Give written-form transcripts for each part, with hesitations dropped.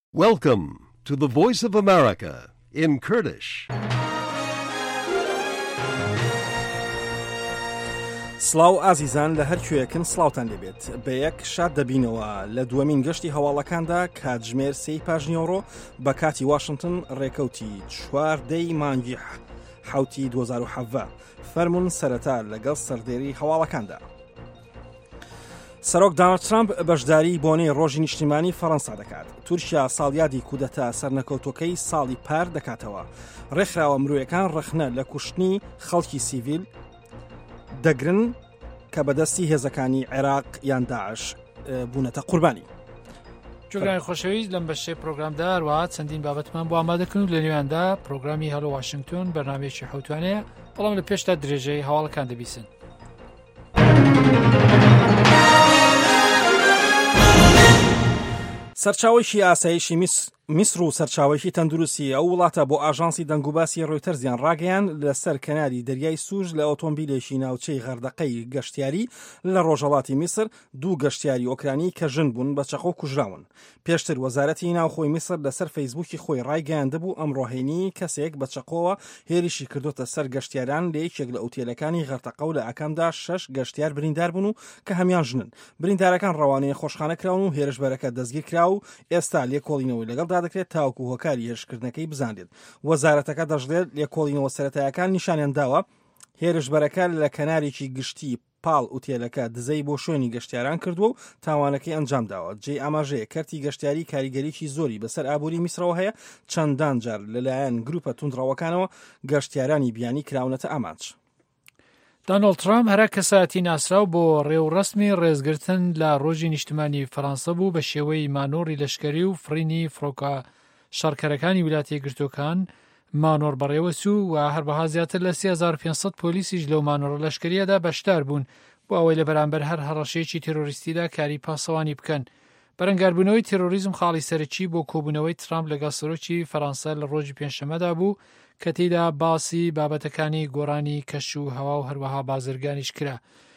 Welcome to the Voice of America in Kurdish. سڵاو ئازیزان لە هەر کوێیەکن سڵاوتان لێبێت بە یەک شاد دەبینەوە لە دووەمین گەشتی هەواڵەکاندا کاتژمێر 3 پاژنیۆڕۆ بە کاتی واشنگتن ڕێکەوتی 4 مانگی حوتی 2017 فەرمون سەرەتا لەگەڵ سەردێری هەواڵەکاندا. سەرۆک دۆناڵد ترامپ بەشداری بۆنەی ڕۆژی نیشتیمانی فەڕەنسا دەکات. تورکیا ساڵیادی کودەتا سەرنەکەوتوەکەی ساڵی پار دەکاتەوە. ڕێکخراوە مرۆیەکان ڕەخنە لە کوشتنی خەڵکی سیڤیل دەگرن کە بەدەستی هێزەکانی عێراق یان داعش بوونەتە قوربانی. جۆگرانی خۆشەویست لەم بەشەی پرۆگرامدا هەروەها چەندین بابەتمان بۆ ئامادەکردن و لە نێواندا پرۆگرامی هەلۆ واشنگتن بەرنامەیەکی حوتوانەیە، بەڵام لە پێشتا درێژەی هەواڵەکان دەبیسن. سەرچاوەیەکی ئاسایشی میسر و سەرچاوەیەکی تەندروستی ئەو وڵاتە بۆ ئاژانسی دەنگوباسی ڕۆیتەرزیان ڕاگەیان لەسەر کەناری دەریای سوورژ لە ئۆتۆمبیلێکی ناوچەی غەردەقەی گەشتیاری لە ڕۆژهەڵاتی میسر دوو گەشتیاری ئۆکرانی کە ژن بوون بە چەقۆ کوژراون. پێشتر وەزارەتی ناوخۆی میسر لەسەر فەیسبووکی خۆی ڕایگەیاندەبوو ئەمڕۆهێنی کەسێک بە چەقۆوە هێرشی کردوتە سەر گەشتیاران لە یەکێک لە ئوتێلەکانی غەردەقە و لە ئەکەمدا 6 گەشتیار بریندار بوون و کە هەمیان ژنن. بریندارەکان ڕەوانەیە خۆشخانە کراون و هێرشبەرەکە دەستگیر کرا و ئێستا لێکۆڵینەوەی لەگەڵدا دەکرێت تاوەکو هۆکاری هێرشکردنەکەی بزانێت. وەزارەتەکە دەژڵێت لێکۆڵینەوە سەرەتاییەکان نیشانیان داوە هێرشبەرەکە لە کەنارێکی گشتی پاڵ ئوتێلەکە دزەی بۆ شوێنی گەشتیاران کردووە و تاوانەکەی ئەنجام داوە. جێ ئاماژەیە کەرتی گەشتیاری کاریگەریی زۆری بەسەر ئابووری میسرەوە هەیە. چەندان جار لەلایەن گروپە توندڕەوەکانەوە گەشتیارانی بیانی کراونەتە ئامانج. دۆناڵد ترامپ هەرا کەسایەتی ناسراو بۆ ڕێوڕەسمی ڕێزگرتن لە ڕۆژی نیشتیمانی فەڕەنسا بوو بە شێوەی مانۆڕی لەشکری و فڕینی فڕۆکە شەڕکەرەکانی ویلایەتە یەکگرتووەکان مانۆڕ بەڕێوەچوو و هەروەها زیاتر لە 3500 پۆلیسیش لەو مانۆڕە لەشکریەدا بەشدار بوون بۆ ئەوەی لە بەرامبەر هەر هەڕەشەیەکی تێرۆریستیدا کاری پاسەوانی بکەن. بەرەنگاربوونەوەی تێرۆریزم خاڵی سەرەکی بۆ کۆبوونەوەی ترامپ لەگەڵ سەرۆکی فەڕەنسا لە ڕۆژی پێنجشەممەدا بوو کە تێیدا باسی بابەتەکانی گۆڕانی کەش و هەوا و هەروەها بازرگانیش کرا.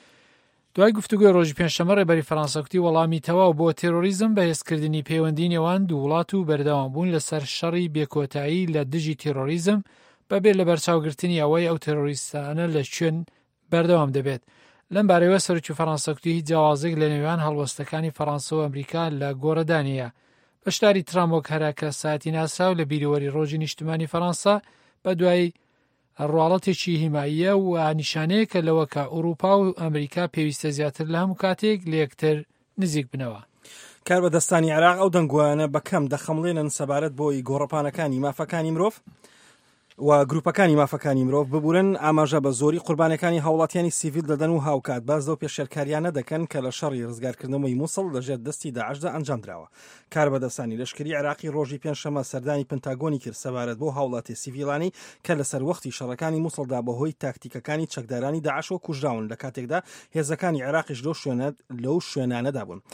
دوای گفتوگوی ڕۆژی پێنجشەممە ڕێبەری فەڕەنسا کوتی وەڵامی تەواو بۆ تێرۆریزم بەهێزکردنی پەیوەندی نێوان دوو وڵات و بەردەوام بوون لەسەر شەڕی بێکۆتایی لە دژی تێرۆریزم بەبێ لە بەرچاوگرتنی ئەوەی ئەو تێرۆریستانە لە شوێن بەردەوام دەبێت. لەم بارەوە سەرۆکی فەڕەنسا کوتی هیچ جیاوازێک لە نێوان هەڵوەستەکانی فەڕەنسا و ئەمریکا لە گۆڕەدانیە. بەشداری ترامپ وەک هەرا کەسایەتی ناسراو لە بیرەوەری ڕۆژی نیشتیمانی فەڕەنسا بە دوای ڕواڵەتێکی هیماییە و نیشانەیە کە لەوە کە ئەوروپا و ئەمریکا پێویستە زیاتر لە هەموو کاتێک لە یەکتر نزیک بنەوە. کاربەدەستانی عێراق ئەو دەنگوانە بەکەم دەخەمڵێنن سەبارەت بۆی گۆڕەپانەکانی مافەکانی مرۆڤ و گروپەکانی مافەکانی مرۆڤ ببورن ئاماژە بە زۆری قوربانەکانی هاوڵاتیانی سیڤیل دەدەن و هاوکات باز لەو پێشێرکاریانە دەکەن کە لە شەڕی ڕزگارکردنەوەی مووسڵ لەژێر دەستی داعشدا ئەنجام درراوە. کاربەدەستانی لەشکری عێراقی ڕۆژی پێنجشەممە سەردانی پنتاگۆنی کرد سەبارەت بۆ هاوڵاتی سیڤیلانی کە لەسەر وەختی شەڕەکانی مووسڵدا بەهۆی تاکتیکەکانی چەکدارانی داعشەوە کوژراون لە کاتێکدا هێزەکانی عێراقیش لەو شوێنانەدا بوون.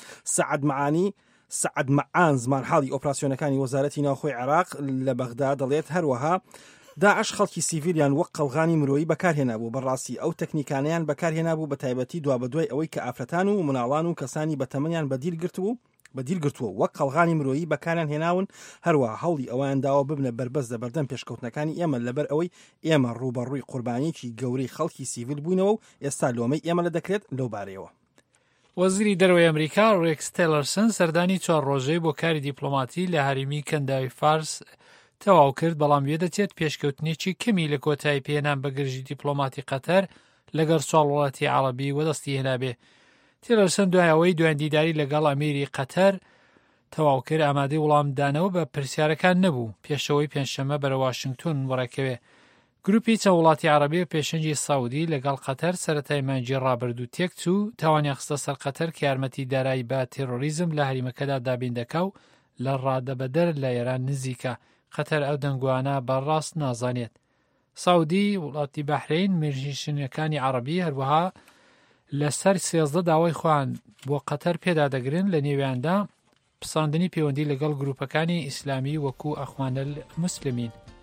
سەعد مەعان زمانحاڵی ئۆپراسیۆنەکانی وەزارەتی ناوخۆی عێراق لە بەغدا دەڵێت هەروەها داعش خەڵکی سیڤیلیان وەک قەڵغانی مرۆیی بەکارهێنابوو. بەڕاستی ئەو تەکنیکانیان بەکارهێنابوو بە تایبەتی دوابەدوای ئەوەی کە ئافرەتان و مناڵان و کەسانی بەتەمەنیان بەدیرگرتووە وەک قەڵغانی مرۆیی بەکاریان هێناون. هەروە هەوڵی ئەویان داوە ببنە بربەز لە بەردەم پێشکەوتنەکانی ئێمە لەبەر ئەوەی ئێمە ڕوبەڕووی قوربانیەکی گەورەی خەڵکی سیڤیل بووینەوە و ئێستا لۆمەی ئێمە لە دەکرێت لەو بارەیەوە. وەزیری دەرەوەی ئەمریکا ڕێکس تیلەرسن سەردانی 4 ڕۆژەی بۆ کاری دیپلۆماتی لە هەرێمی کەنداوی فارس تەواو کرد، بەڵام وێ دەچێت پێشکەوتنێکی کەمی لە کۆتایی پێهێنان بە گرژی دیپلۆماتی قەتەر لەگەڵ وڵاتی عەرەبی وەدەستی هێنابێ. تیلەرسن دوایەوەی دوایندیداری لەگەڵ ئەمیری قەتەر تەواو کرد ئامادەی وەڵامدانەوە بە پرسیارەکان نەبوو پێشەوەی پێنجشەممە بەرە واشنگتن وەڕێکەوێ. گروپی چەند وڵاتی عەرەبی پێشەنگی ساودی لەگەڵ قەتەر سەرەتای مانگی ڕابردوو تێکچوو تاوانیان خستە سەر قەتەر کە یارمەتی دارایی بە تێرۆریزم لە هەریمەکەدا دابین دەکا و لە ڕادەبەدەر لە ئێران نزیکە. قەتەر ئەو دەنگوانە بەڕاست نازانێت. ساودی وڵاتی بەحرین مێژوشینەکانی عەرەبی هەروەها لەسەر 13 داوای خۆیان بۆ قەتەر پێدا دەگرن لە نێویاندا پساندنی پەیوەندی لەگەڵ گروپەکانی ئیسلامی وەکو ئەخوانە الموسلیمین.